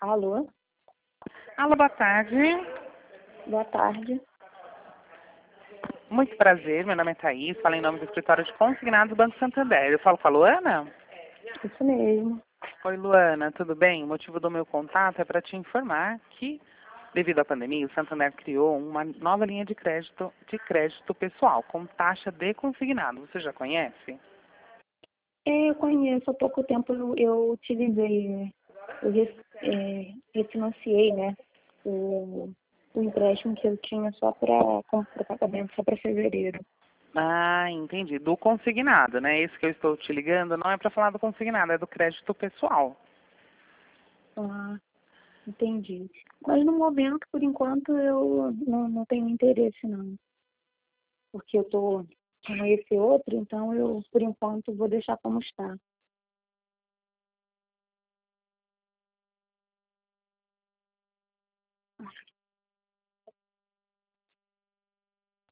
Alô, Alô, boa tarde. boa tarde. Muito prazer, meu nome é Thaís, falo em nome do escritório de consignados do Banco Santander. Eu falo com a Luana? Isso mesmo. Oi, Luana, tudo bem? O motivo do meu contato é para te informar que, devido à pandemia, o Santander criou uma nova linha de crédito pessoal com taxa de consignado. Você já conhece? Eu conheço, há pouco tempo eu utilizei, né? Refinanciei, né? O, o empréstimo que eu tinha só para pagamento, só para fevereiro. Ah, entendi. Do consignado, né? Esse que eu estou te ligando não é para falar do consignado, é do crédito pessoal. Ah, entendi. Mas no momento, por enquanto, eu não tenho interesse, não. Porque eu estou com esse outro, então eu, por enquanto, vou deixar como está.